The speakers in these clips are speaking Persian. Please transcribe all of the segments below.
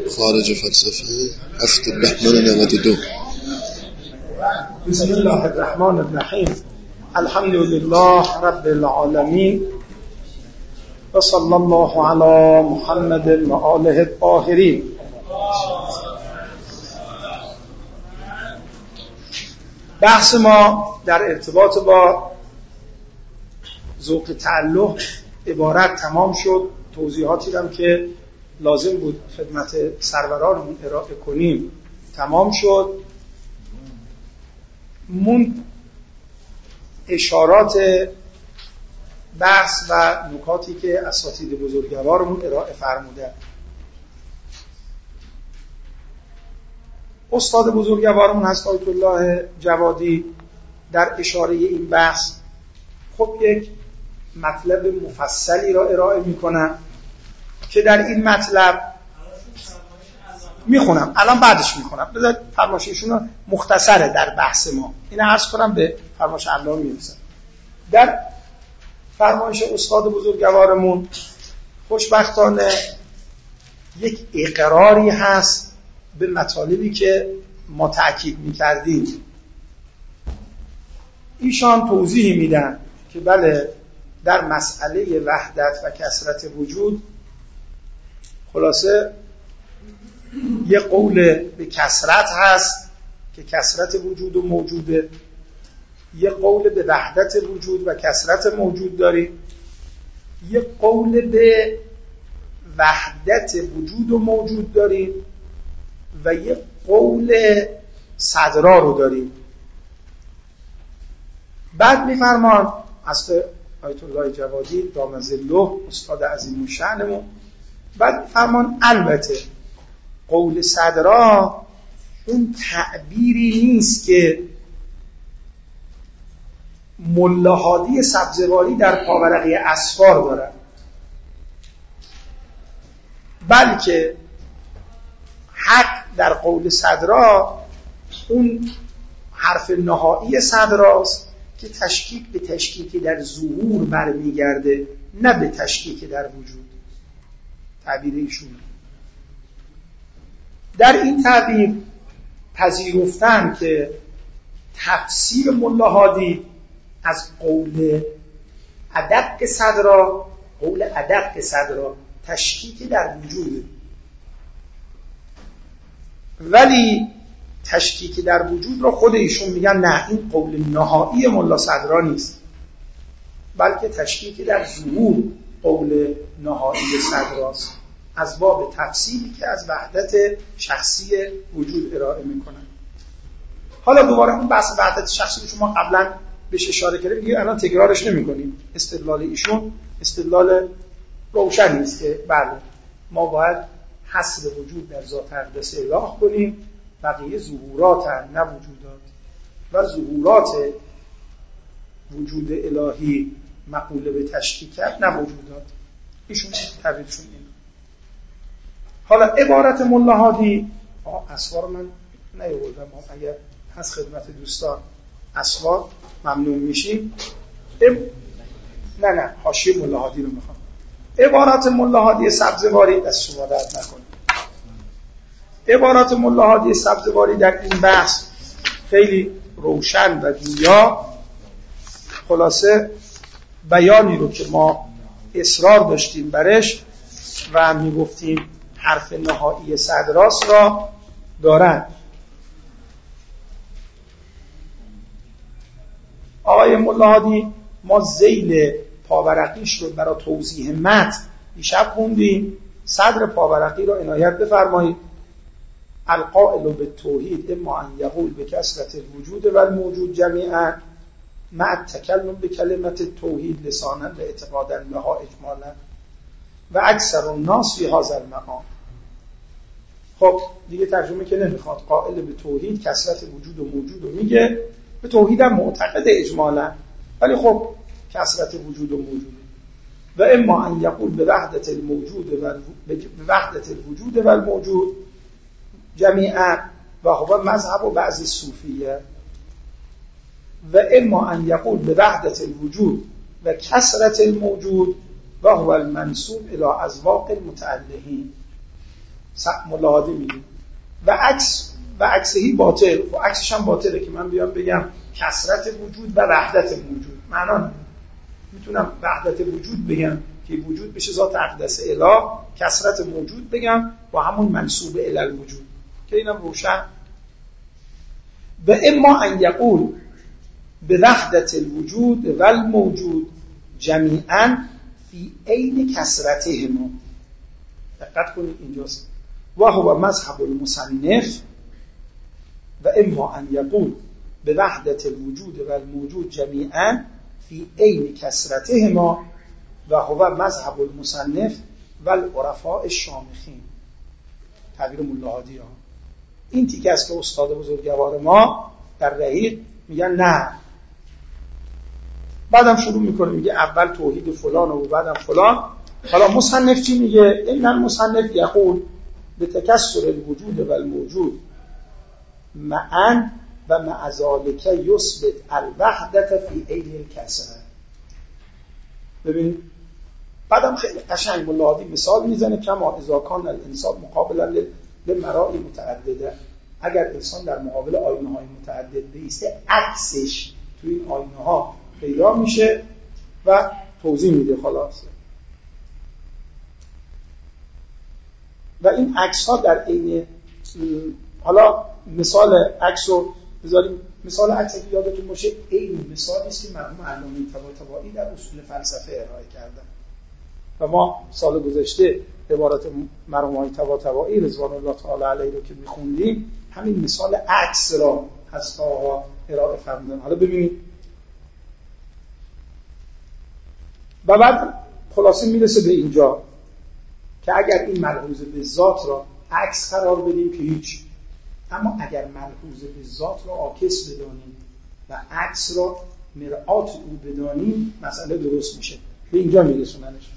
خارج فلسفه 7 بهمن 92. بسم الله الرحمن الرحیم. الحمد لله رب العالمین و صلی الله علی محمد و آله الطاهرین. بحث ما در ارتباط با ذوق تعلق عبارت تمام شد. توضیحاتی هم که لازم بود خدمت سرورانمون ارائه کنیم تمام شد. اشارات بحث و نکاتی که اساتید بزرگوارمون ارائه فرمودن. استاد بزرگوارمون هست آیت الله جوادی در اشاره این بحث خب یک مطلب مفصلی را ارائه میکنن که در این مطلب میخونم الان بعدش میخونم. بذار فرمایششون مختصره در بحث ما. این عرض کنم به فرمایش الله میرسم. در فرمایش استاد بزرگوارمون خوشبختانه یک اقراری هست به مطالبی که ما تأکید میکردیم. ایشان توضیح میدن که بله در مسئله وحدت و کثرت وجود خلاصه یه قول به کثرت هست که کثرت وجود و موجوده، یه قول به وحدت وجود و کثرت موجود داریم، یه قول به وحدت وجود و موجود داریم و یه قول صدرا رو داریم. بعد میفرمان از آیت الله جوادی دام ظله استاد عظیم الشأنمون، بعد میفرمان البته قول صدرا اون تعبیری نیست که ملا هادی سبزواری در پاورقی اسفار دارن، بلکه حق در قول صدرا اون حرف نهایی صدراست که تشکیک به تشکیک در ظهور برمیگرده، نه به تشکیک در وجود. تعبیر ایشون در این تعبیر پذیرفتن که تفسیر ملا هادی از قول ادق صدرا، قول ادق صدرا تشکیک در وجوده، ولی تشکیک در وجود را خود ایشون میگن نه، این قول نهایی ملا صدرا نیست، بلکه تشکیک در ظهور قول نهایی صدراست، از باب تفصیلی که از وحدت شخصی وجود ارائه میکنن. حالا دوباره اون بحث وحدت شخصی که شما قبلا بهش اشاره کردیم دیگه الان تکرارش نمی‌کنیم. استدلال ایشون استدلال روشنی است که بله ما باید حصر وجود در ذات اقدس اله کنیم، بقیه ظهورات نه وجودات، و ظهورات وجود الهی مقوله به تشکیک نه وجودات. ایشون تعبیرشون اینه. حالا عبارت ملا هادی اسوار من نیاوردم، اگر هست خدمت دوستان اسوار ممنون میشیم. نه حاشیه ملا هادی رو میخوام. عبارت ملا هادی سبزواری دست شما درد نکنه. عبارت ملا هادی سبزواری در این بحث خیلی روشن و گویا خلاصه بیانی رو که ما اصرار داشتیم برش و میگفتیم حرف نهایی صدراست را دارن. آقای ملا هادی ما ذیل پاورقیش رو برای توضیح متن دیشب خوندیم. صدر پاورقی را عنایت بفرمایید. القائل بالتوحید اما ان یقول بکثرت الوجود و الموجود جمیعا مع التکلم بکلمت التوحید لسانا و اعتقادا بها اجمالا و اکثر الناس فی هذا المقام. خب دیگه ترجمه که نمیخواد. قائل به توحید کثرت وجود و موجود رو میگه، به توحید هم معتقد اجمالا، ولی خب کثرت وجود و موجود. و اما ان یقول به وحدت الوجود و الموجود جمیعا و هو مذهب و بعض صوفیه. و اما ان یقول به وحدت الوجود و کثرت الموجود و هو المنسوب الی اذواق المتعلهین. ملاحظه میگه و عکسهی باطل، و عکسش هم باطله که من بیام بگم کثرت وجود و وحدت وجود. معنا میتونم وحدت وجود بگم که وجود بشه ذات اقدس اله، کثرت موجود بگم با همون منسوب الی الوجود که اینم روشن. و اما ان یقول به وحدت الوجود و الموجود جمیعا فی عین کثرتهما. دقت کنید اینجاست. و هو مذهب المصنف و اما ان یقول به وحدت الوجود و الموجود جمیعا فی عین کثرتهما و هو مذهب المصنف و العرفاء الشامخین. تعبیر ملاحظی ها. این تیکه است که استاد بزرگوار ما در رحیق میگن نه. بعدم شروع میکنه میگه اول توحید فلان و بعدم فلان. حالا مصنف چی میگه؟ این المصنف یقول به تکثر الوجود و الموجود معا و مع ذلک یثبت الوحدت فی عین الکثرة. ببین بعدم خیلی قشنگ ملاحظی مثال میزنه کما اذا کان الانسان مقابلا للمرائی متعدده. اگر انسان در مقابل آینه‌های متعدد بایسته عکسش تو این آینه‌ها پیدا میشه و توضیح میده. خلاصه و این عکس‌ها در عین، حالا مثال عکس رو بذاریم، مثال عکسی که یادتون باشه عین مثالی است که مرحوم علامه طباطبایی در اصول فلسفه ارائه کردن و ما سال گذشته عبارت مرحوم طباطبایی رضوان الله تعالی علیه رو که می‌خوندیم همین مثال عکس را از آقا ارائه فرمودن. حالا ببینید و بعد خلاصه میرسه به اینجا که اگر این ملحوظ به ذات را عکس قرار بدیم که هیچ، اما اگر ملحوظ به ذات را عاکس بدانیم و عکس را مرآت او بدانیم مسئله درست میشه. به اینجا میرسوننش.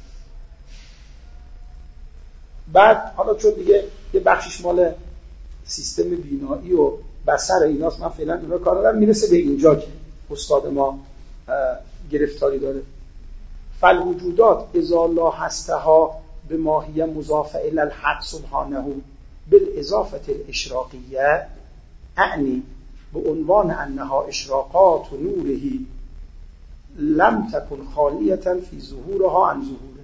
بعد حالا چون دیگه یه بخشش مال سیستم بینایی و بصر ایناست، من فعلا اینا کار ندارم، میرسه به اینجا که استاد ما گرفتاری داره. فالوجودات اذا لا هستها به ماهیه مضاف الی الحق سبحانه بالاضافه الاشراقیه، اعنی به عنوان انها اشراقات و نورهی لم تکن خالیه فی ظهورها عن ظهوره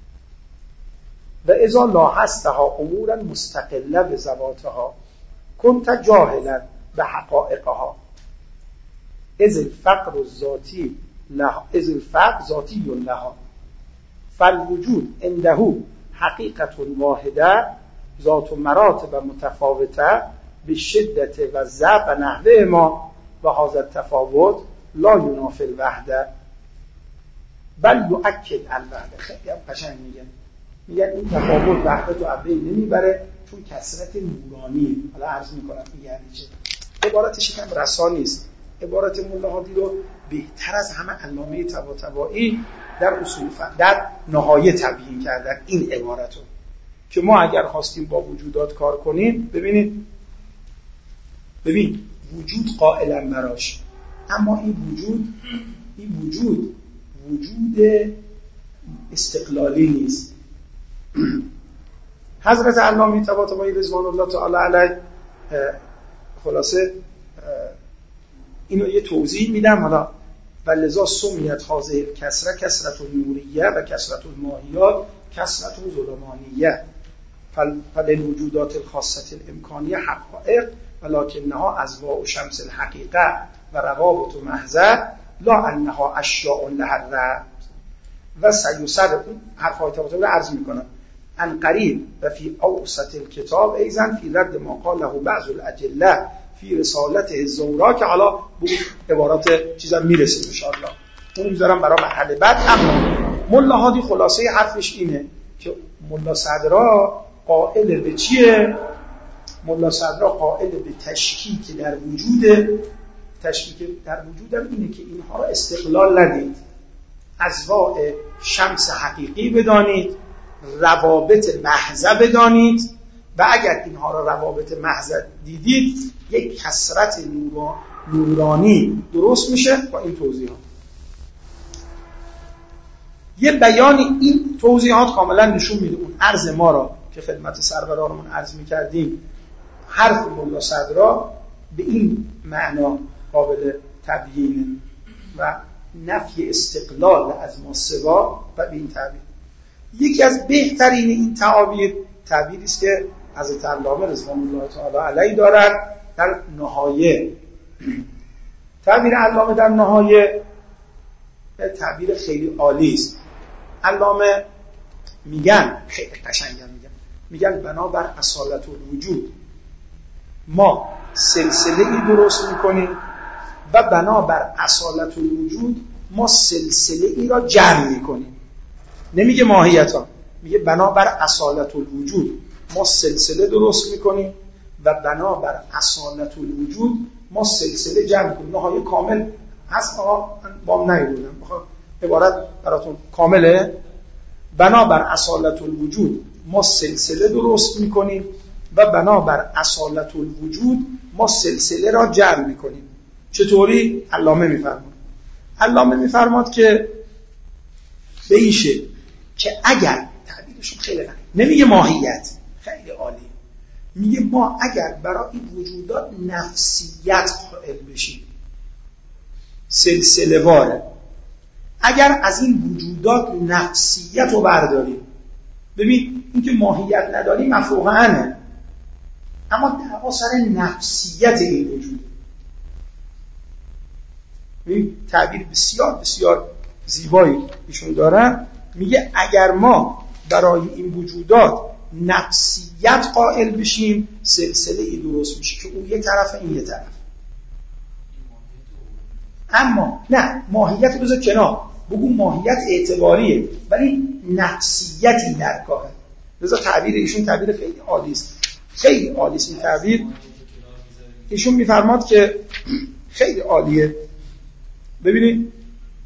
و اذا لا هستها امورا مستقله بذواتها كنت جاهلا بحقائقها اذ الفقر الذاتی لها اذ الفقر ذاتی لها فالوجود عنده حقیقت واحده ذات مراتب متفاوته به شدت و ضعف و نحوه ما و هذا التفاوت لا ینافی الوحده بل یؤکد الوحده. خیلی هم قشنگ میگن این تفاوت وحدت رو از بین نمیبره چون کثرت نورانی. حالا عرض میکنم یعنی چه. عبارتش یکم رسا نیست. عبارت ملاحظی رو بهتر از همه علامه طباطبایی در اصول در نهایه تبیین کردن این عبارت رو که ما اگر خواستیم با وجودات کار کنیم ببین وجود قائلا براش، اما این وجود استقلالی نیست. حضرت علامه طباطبایی رضوان الله تعالی علیه خلاصه اینو یه توضیح میدم. حالا ولذا سمیت هذه الکثره کثرت النوریه و کثرت الماهیات کثرت الظلمانیه فللوجودات الخاصه الامکانیه حقائق ولکنها اضواء و شمس الحقیقه و روابط محضه لا انها اشیاء لها الرب و سیسر. حرفای طباطبایی عرض میکنم ان قریب و فی اوسط الکتاب ایضا فی رد ما قاله بعض الاجله فی رسالته الزورا که حالا به عبارات چیزا میرسیم ان شاء الله، اون میذارم برای مرحله بعد. اما ملا هادی خلاصه حرفش اینه که ملا صدرا قائل به چیه؟ ملا صدرا قائل به تشکیک در وجوده. تشکیک در وجودم اینه که اینها را استقلال ندید، اضواء شمس حقیقی بدانید، روابط محضه بدانید و اگر اینها را روابط محضه دیدید یک کثرت نورانی درست میشه. با این توضیحات یه بیانی این توضیحات کاملا نشون میده اون عرض ما را که خدمت سرورانمون عرض می‌کردیم حرف ملا صدرا به این معنا قابل تبیین و نفی استقلال از ما سوا و به این تعبیر. یکی از بهترین این تعبیری است که حضرت علامه رضوان الله تعالی علیه دارد در نهایه. تعبیر علامه در نهایه تعبیر خیلی عالی است. علامه میگن خیلی قشنگم میگن بنابر اصالت الوجود ما سلسله ای درست میکنیم و بنابر اصالت الوجود ما سلسله ای را جمع میکنیم. نمیگه ماهیتا، میگه بنابر اصالت الوجود ما سلسله درست میکنیم و بنابر اصالت الوجود ما سلسله جمع میکنیم. نهایه کامل هست آقا، من بام نگیدونم عبارت براتون کامله. بنابر اصالت الوجود ما سلسله درست میکنیم و بنابر اصالت الوجود ما سلسله را جمع میکنیم. چطوری؟ علامه میفرماد که به این شکل که اگر تعبیرشون خیلی غنی، نمیگه ماهیت، خیلی عالی، میگه ما اگر برای این وجودات نفسیت قائل بشیم، سلسله واره، اگر از این وجودات نفسیت رو برداریم، ببین این که ماهیت نداری مفروغ عنه، اما دعوا سر نفسیت این وجود. ببین تعبیر بسیار بسیار زیبایی ایشون دارن، میگه اگر ما برای این وجودات نفسیت قائل بشیم سلسله ای درست میشه که اون یه طرف این یه طرف. اما نه، ماهیت بذار کنار، بگو ماهیت اعتباریه ولی نفسیتی در کاره. بذار تعبیر ایشون تعبیر خیلی عالی است، خیلی عالی است این تعبیر. ایشون میفرماد که خیلی عالیه، ببینید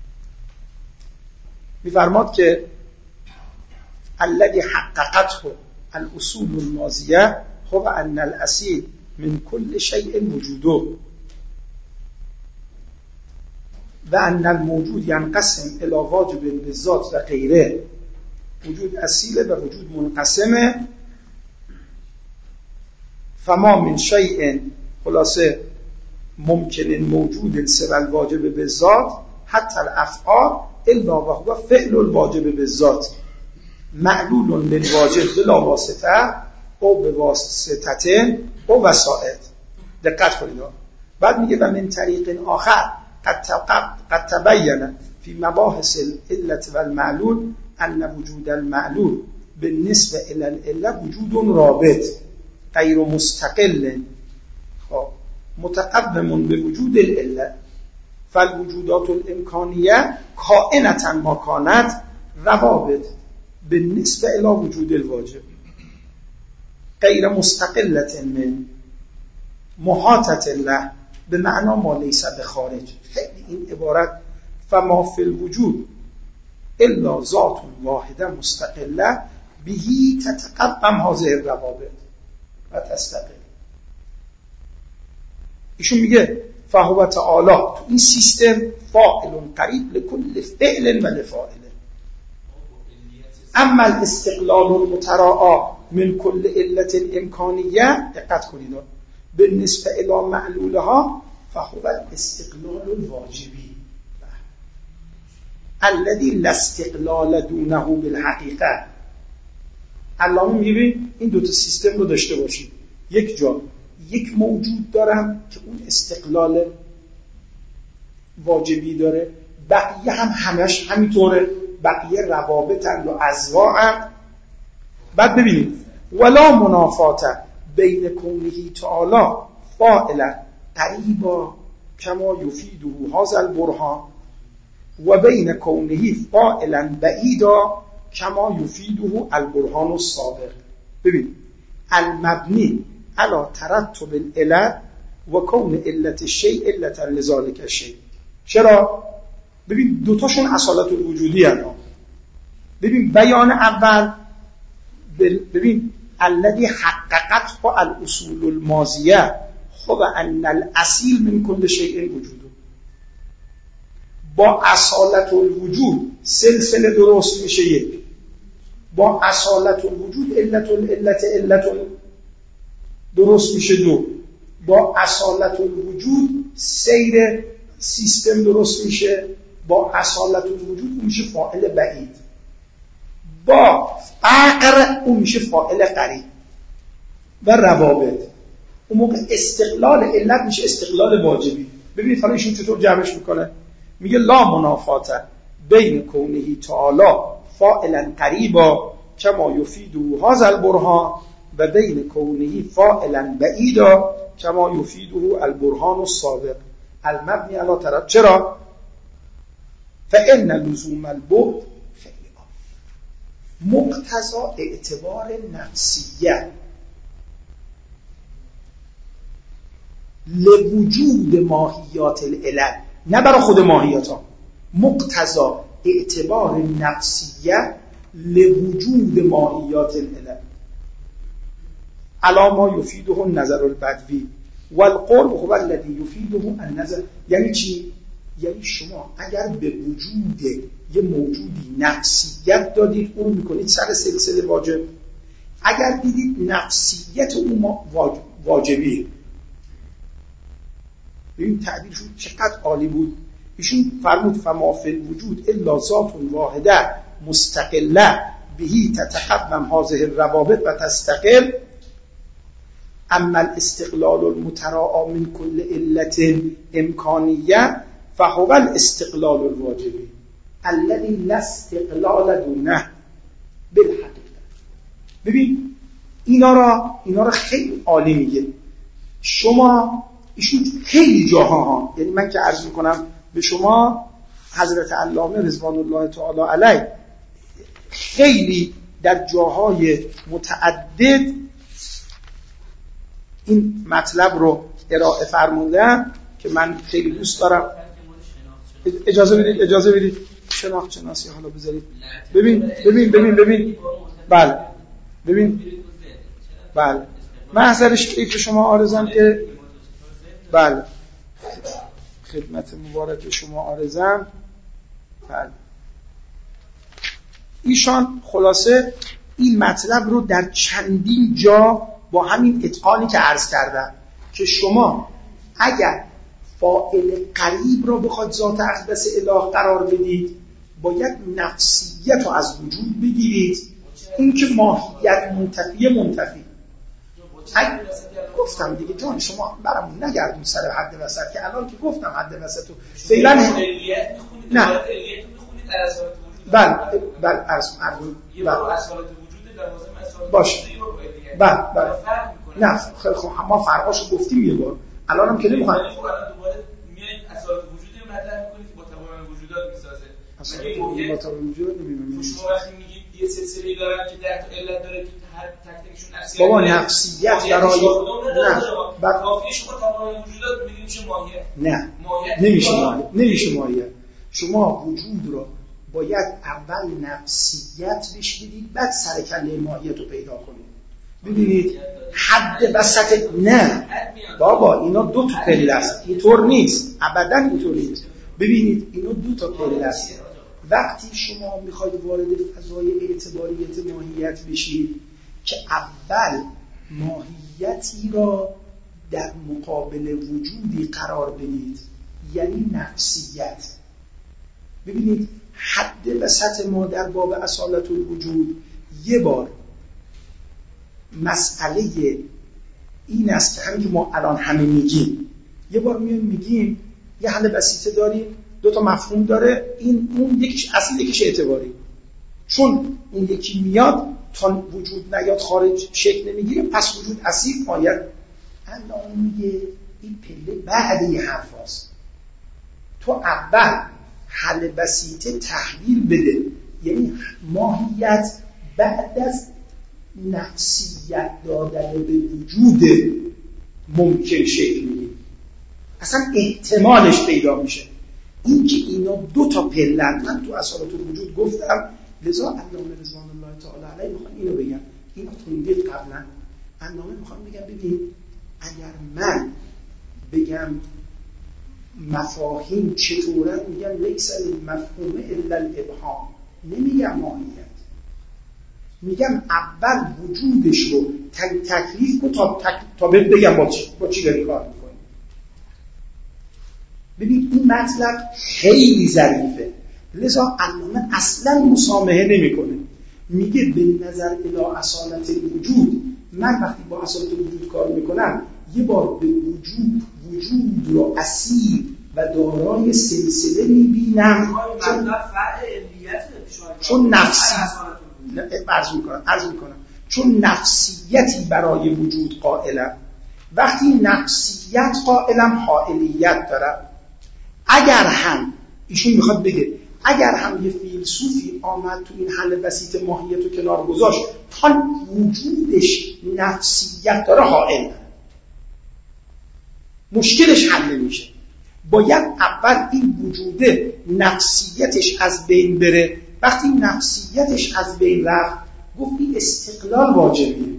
میفرماد که الذي حققته الاصول الماضیه هو ان الاصیل من كل شيء وجوده و ان الموجود ينقسم الى واجب بالذات و غیره. وجود اصیله و وجود منقسمه. فما من شيء خلاصه ممکن موجود سوى الواجب بالذات حتی الافعال الا وهو فعل الواجب بالذات معلول للواجب بلا واسطه او به واسطه او وسائط. دقت کنید. بعد میگه و من طریق آخر قد تبین فی مباحث العلت والمعلول ان وجود المعلول بالنسبه الى العله وجود رابط غیر مستقل متقدم به وجود العله فالوجودات الامکانیه کائنة ما کانت روابط بالنسبه الى وجود الواجب غیر مستقلة من محاطة له به معنا ما لیس بخارج. خیلی این عبارت فما فی الوجود الا ذات واحده مستقله بهی تتقدم هذه الروابط و تستقل. ایشون میگه فهو تعالی تو این سیستم فاعل قریب لکل فعل و لفاعله. اما الاستقلال المتراعى من کل علت امکانیه، دقت کنید، بالنسبه الی معلولها فهو الاستقلال الواجبی الذي لا استقلال دونه بالحقیقه. علامه میگه این دو تا سیستم رو داشته باشید. یک جا یک موجود دارم که اون استقلال واجبی داره، بقیه هم همش همینطوره، بقیه روابطن و ازواعن. بعد ببینید ولا منافات بین کونه تعالی فاعلا قریبا کما یفیده هذا البرهان و بین کونه فاعلا بعیدا کما یفیده البرهان السابق. ببین المبنی علی ترتب العلت و کون علت الشیء علتا لذالک الشیء. چرا؟ ببین دوتاشون اصالت الوجودی هستن. ببین بیان اول، ببین الذی حققت با الاصول الماضیه خب ان الاصیل من کل شیء وجود، با اصالت الوجود سلسله درست میشه یک، با اصالت الوجود علت درست میشه 2. با اصالت الوجود سیر سیستم درست میشه، با اصالت الوجود اون میشه فاعل بعید، با فقر اون میشه فاعل قریب و روابط. اون موقع استقلال علت میشه استقلال واجبی. ببینید حالا ایشون چطور جمعش میکنه، میگه لا منافات بین کونه تعالی فاعلا قریبا کما یفیده هذا البرهان و بین کونه فاعلا بعیدا کما یفیده البرهان السابق المبنی علی طرف. چرا؟ فإن لزوم البعد مقتضا اعتبار نفسیه لوجود ماهیات العلل، نه برای خود ماهیات ها، مقتضا اعتبار نفسیه لوجود ماهیات العلل علی ما یفیده النظر البدوی والقرب هو الذی یفیده النظر. یعنی چی؟ یعنی شما اگر به وجود یه موجودی نفسیت دادید اون میکنید سر سلسله واجب، اگر دیدید نفسیت اون واجبیه. این تعبیرشون چقدر عالی بود. ایشون فرمود فما فی الوجود الا ذات واحده مستقله بهی تتقدم هذه الروابط و تستقل، اما الاستقلال المتراءى من كل علت امکانیه فهو الاستقلال الواجبی الذي لا استقلال دونه بالحقیقه. ببین اینا را خیلی عالی میگه. شما ایشون خیلی جاها یعنی من که عرض میکنم به شما حضرت علامه رضوان الله تعالی علیه خیلی در جاهای متعدد این مطلب رو ارائه فرمودن که من خیلی دوست دارم. اجازه بدید شناخت شناسی حالا بذارید. ببین بله ببین بله محضرش که شما عارضم که بله خدمت مبارک شما عارضم. بله ایشان خلاصه این مطلب رو در چندین جا با همین اتقانی که عرض کردم که شما اگر فاعل قریب رو بخواد ذات اقدس اله قرار بدید باید نفسیت رو از وجود بگیرید. این که ماهیت منتفی گفتم دیگه جان شما برامون نگردون سر حد وسط که الان که گفتم حد وسط رو فعلا نه بله باشه بله نه خیلی خوب ما فرقاشو گفتیم یه بار الان هم که نمیخوام دوباره میایید اساس وجودی رو مطرح می‌کنید که با تمام وجودات میسازه. با تمام وجودات نمی‌بینیم. شما وقتی میگید یه سلسله‌ای دارن که 10 تا علت داره که هر تک تکشون نفسیت بابا نفسیت درای نه بعد کافیه شما تمام وجودات می‌بینید میشه ماهیت. نه نمیشه ماهیت. شما وجود رو باید اول نفسیت بهش بدید بعد سر کله ماهیت رو پیدا کنید. ببینید حد وسط نه بابا اینا دو تا پله است، اینطور نیست، ابدا اینطور نیست. ببینید اینا دو تا پله است. وقتی شما میخواید وارد فضای اعتباریت ماهیت بشید که اول ماهیتی را در مقابل وجودی قرار بدید یعنی نفسیت. ببینید حد وسط ما در باب اصالت الوجود یه بار مسئله این است که همین که ما الان همه میگیم یه بار میگیم یه حل بسیطه داریم دو تا مفهوم داره این اون یکیش اصلی یکیش اعتباری، چون اون یکی میاد تا وجود نیاد خارج شکل نمیگیره پس وجود اصیل ماهیت. الان میگه این پله بعد یه حرف هست. تو اول حل بسیطه تحویل بده یعنی ماهیت بعد از نفسیت دادن به وجود ممکن شکل میگیره، اصلا احتمالش پیدا میشه. این که اینا دو تا پلن من تو اصالت الوجود گفتم، لذا علامه رضوان الله تعالی علیه میخوام اینو بگم، اینو خوندید قبلا. علامه میخوام بگم ببین اگر من بگم مفاهیم چطورن میگم لیس المفهوم الا الابهام، نمیگم ماهیت. میگم اول وجودش رو تکلیف کن تا بهت بگم با چی داری کار میکنی. ببین این مطلب خیلی ظریفه، لذا علامه اصلا مسامحه نمیکنه. میگه به نظر الی اصالت وجود، من وقتی با اصالت وجود کار میکنم یه بار به وجود رو اسیر و دارای سلسله میبینم، چون نفسی عرض میکنم چون نفسیتی برای وجود قائلم. وقتی نفسیت قائلم حائلیت دارم. اگر هم ایشون میخواد بگه اگر هم یه فیلسوفی آمد تو این حل بسیط ماهیت رو کنار گذاشت تا وجودش نفسیت داره، حائل مشکلش حل نمیشه. باید اول این وجوده نفسیتش از بین بره. وقتی نفسیتش از بین رفت گفت این استقلال واجبیه.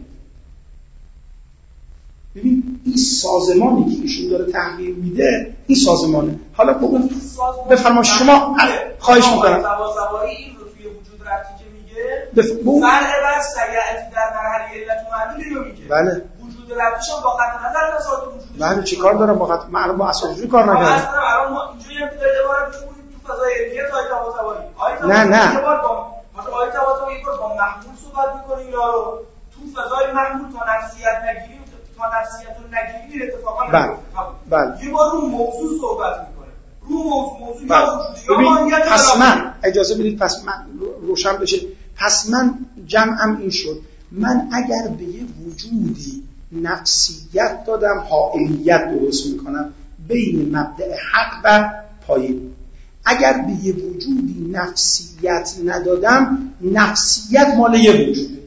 ببین این سازمانی که ایشون داره تحقیر میده این سازمانه. حالا بگم بفرما شما، خواهش میکنم سواری این رو توی وجود رفتی که میگه فرق بس سیعتی در مرحله علت و معلولی رو میگه. بله وجود رفتیش هم با خط نظر تصادف وجود. بله چی کار دارم با خط؟ من با اصلا وجود کار نکردم. الان ما اینجوری هم که دارید عبارت تو فضای علمیه تای تواسوایی. نه یه بار با آیت تواسوایی با محمول صحبت می‌کنه یا رو تو فضای محمول تا نفسیت نگیری تا نفسیت رو نگیری اتفاقا بله یه بار رو موضوع صحبت می‌کنه. رو موضوع یا وجود یا ماهیت. پس من اجازه بدید پس من روشن بشه. پس من جمعم این شد، من اگر به یه وجودی نفسیت دادم حائلیت درست میکنم بین مبدأ حق و پایین. اگر به یه وجودی نفسیت ندادم نفسیت مال یه وجوده.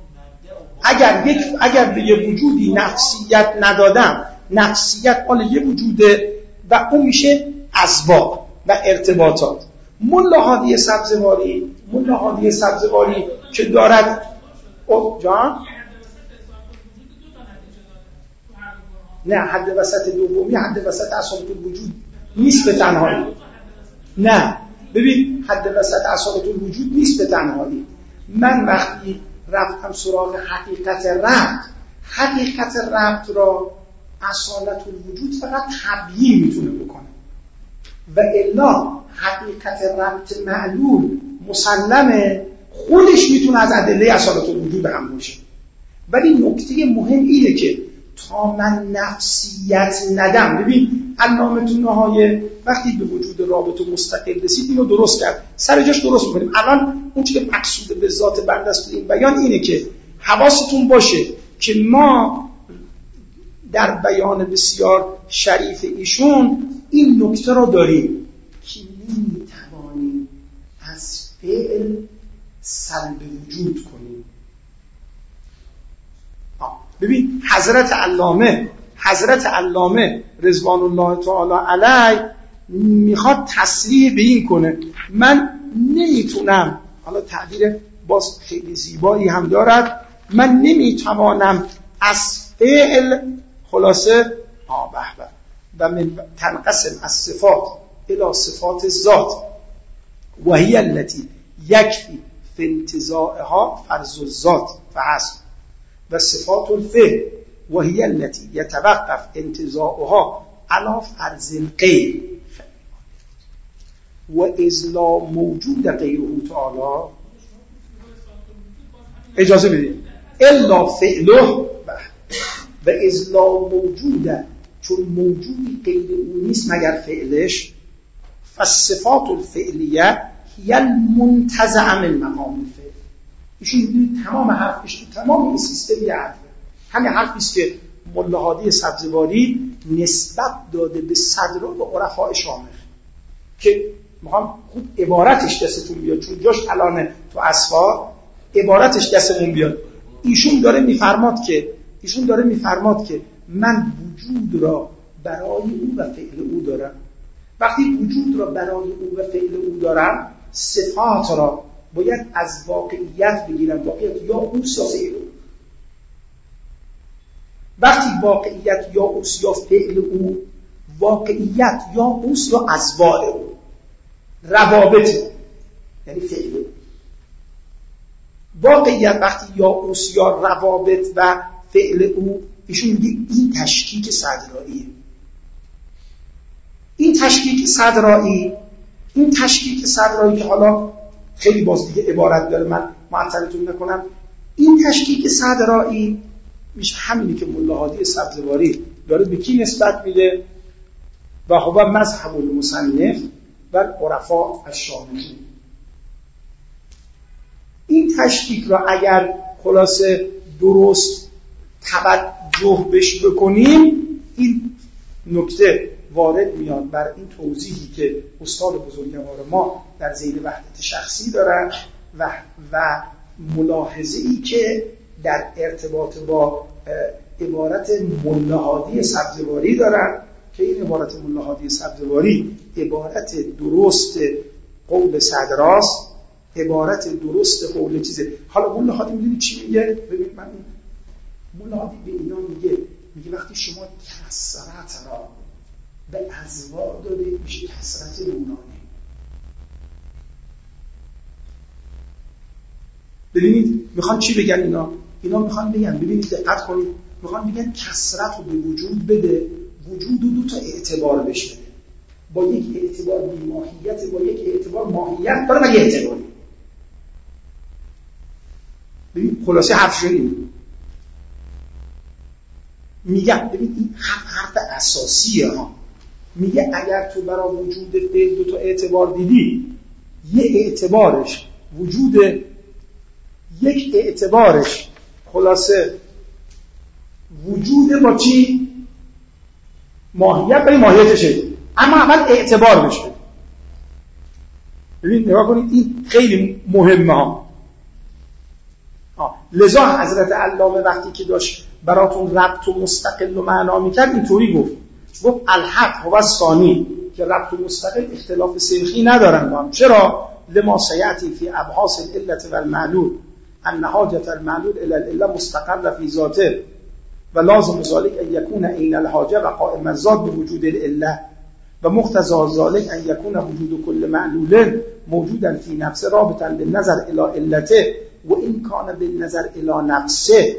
اگر به یه وجودی نفسیت ندادم نفسیت مال یه وجوده و اون میشه اسباب و ارتباطات. ملا هادی سبزواری که دارد جان نه حد وسط دومی حد وسط اصالت الوجود نیست به تنهایی. نه ببین حد وسط اصالت الوجود نیست به تنهایی. من وقتی رفتم سراغ حقیقت ربط را اصالت الوجود فقط تبیین میتونه بکنه و الا حقیقت ربط معلول مسلمه خودش میتونه از ادله اصالت الوجود هم باشه. ولی نکته مهم اینه که تا من نفسیت ندم، ببین علامه طحاوی وقتی به وجود رابط مستقل رسید اینو درست کرد، سر جاش درست می‌کنیم. الان اون چیزی که مقصود به ذات بنده است تو این بیان اینه که حواستون باشه که ما در بیان بسیار شریف ایشون این نکته رو داریم که نمی‌توانیم از فعل سلب وجود کنیم. ببین حضرت علامه رضوان الله تعالی علیه میخواد تصریح به این کنه من نمیتونم، حالا تعبیر باز خیلی زیبایی هم دارد، من نمیتوانم از فعل خلاصه و من تنقسم از صفات الى صفات ذات و هی التي یکفی فی انتزاعها فرض الذات فحسب و صفات الفعل و هی التي یتوقف انتزاعها علی فرض الغیر و اذ لا موجود غیره تعالی. اجازه بدید الا فعله و اذ لا موجود، چون موجودی غیر او نیست مگر فعلش، فالصفات الفعلیه هی المنتزع من مقام الفعل. ایشون تمام حرفش تمام این سیستم عرفه همین حرفی است که ملا هادی سبزواری نسبت داده به صدرا و عرفاء شامخ که میخوام خوب عبارتش دستتون بیاد چون جاش الان تو اسفار عبارتش دستمون بیاد. ایشون داره میفرماد که من وجود را برای او و فعل او دارم. وقتی وجود را برای او و فعل او دارم صفات را باید از واقعیت بگیرم، واقعیت یا اوست یا فعل او. وقتی واقعیت یا اوست یا فعل او، واقعیت یا اوست یا ازواع او، روابط یعنی فعل او. واقعیت وقتی یا اوس یا روابط و فعل او، ایشون میگه این تشکیک صدراییه. این تشکیک صدرایی که حالا خیلی باز دیگه عبارت داره، من معطلتون نکنم. این تشکیک صدرایی میشه همینی که ملا هادی سبزواری داره به کی نسبت میده؟ و هو مذهب المصنف و العرفاء الشامخین. این تشکیک را اگر خلاصه درست توجه بش بکنیم، این نکته وارد میاد بر این توضیحی که استاد بزرگوار ما در ذیل وحدت شخصی دارن و ملاحظه‌ای که در ارتباط با عبارت ملا هادی سبزواری دارن که این عبارت ملا هادی سبزواری عبارت درست قول صدراست، عبارت درست قول چیزه. حالا ملا هادی میدونی چی میگه؟ ببین من ملا هادی به اینا میگه وقتی شما کسرت را به ازوا دارید میشه کسرت نورانی. ببینید میخوان چی بگن اینا میخوان بگن، ببینید دقت کنید، میخوان بگن کسرت رو به وجود بده، وجود دو تا اعتبار بشه، با یک اعتبار بی ماهیت، با یک اعتبار ماهیت داره و یک اعتباری. ببین خلاصه حرفشون اینه. میگن ببین این حرف اساسیه ها. میگه اگر تو برای وجود فعل دو تا اعتبار دیدی، یک اعتبارش خلاصه وجود با چی؟ ماهیت برای ماهیتشه، اما اول اعتبار بشه. ببین نگاه کنید این خیلی مهمه ها. لذا حضرت علامه وقتی که داشت براتون ربط و مستقل و معنا میکرد اینطوری گفت الحق هو الثانی، که ربط و مستقل اختلاف سنخی ندارن با هم. چرا؟ لما سیأتی فی ابحاث العلة والمعلول ان حاجة المعلول الى العلة مستقر فی ذاته و لازم ذلك ان یکون عین الحاجه و قائم الذات بوجود العلة و مقتضى ذلك ان یکون وجود كل معلول موجودا فی نفسه رابطا بالنظر الى علته و این کان بالنظر الى نفسه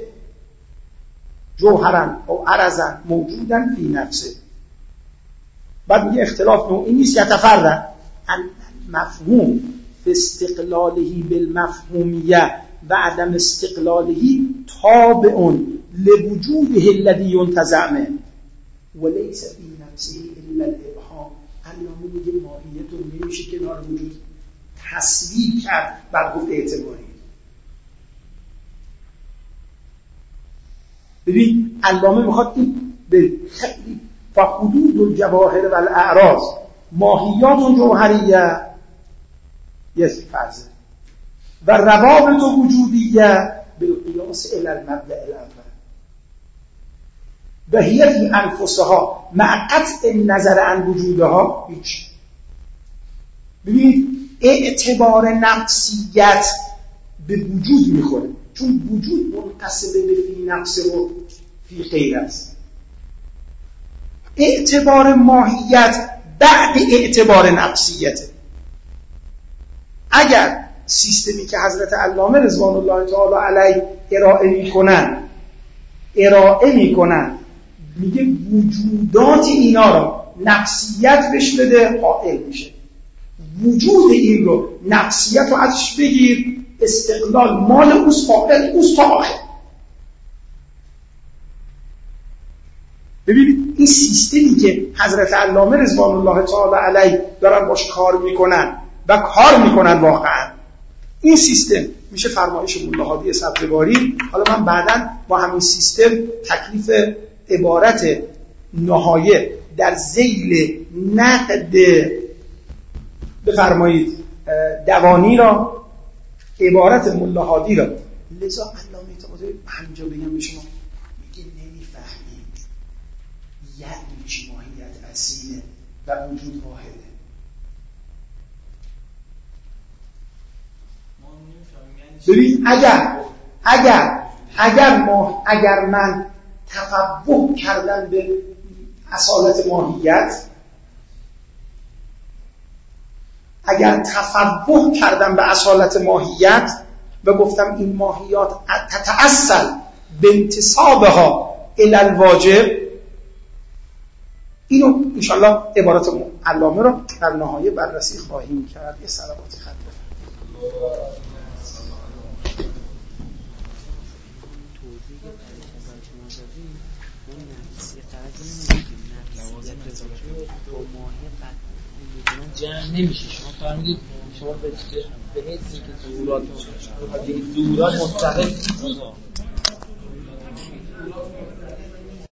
جوهرا او عرضا موجودا فی نفسه. بعد میگه اختلاف نوعی نیست، یتفرع مفهوم فی استقلاله بالمفهومیه و عدم استقلاله تابع لوجوده الذی ینتزع منه ولیس فی نفسه الا الابهام. علامه میگه ماهیت رو نمیشه کنار وجود تصویر کرد بر گفت اعتباری. ببین علامه میخواد این به خیلی فحدود الجواهر و الاعراض ماهیات جوهریه یک فرضه و روابط وجودیه بالقیاس الی المبدأ الاول و هی فی انفسها مع قطع نظر عن وجودها هیچ. ببینید اعتبار نفسیت به وجود میخوره، چون وجود منقسم به فی نفس و فی غیر است. اعتبار ماهیت بعد اعتبار نفسیته. اگر سیستمی که حضرت علامه رضوان الله تعالی علیه ارائه میکنن میگه وجودات اینا را نفسیت بهش بده، حائل میشه. وجود این رو نفسیت رو ازش بگیر، استقلال مال اوست، فاعل اوست تا آخر. ببینید این سیستمی که حضرت علامه رضوان الله تعالی علیه دارن باش کار میکنن و کار میکنن واقعا، این سیستم میشه فرمایش ملا هادی سبزواری. حالا من بعداً با همین سیستم تکلیف عبارت نهایه در ذیل نقد بفرمایید دوانی را، عبارت ملا هادی را. لذا علامه طباطبایی همینجا بگم به شما میگه نمیفهمید یعنی چی ماهیت اصیله و وجود واحده. ببین اگر من تفوه کردم به اصالت ماهیت، و گفتم این ماهیات تتأصل به انتصابها الی الواجب. اینو انشاءالله عبارات علامه رو در نهایه بررسی خواهیم کرد. یه صلواتی خط جمع نمیشه. شما فهمیدید شما به حسی که ظهورات مستقل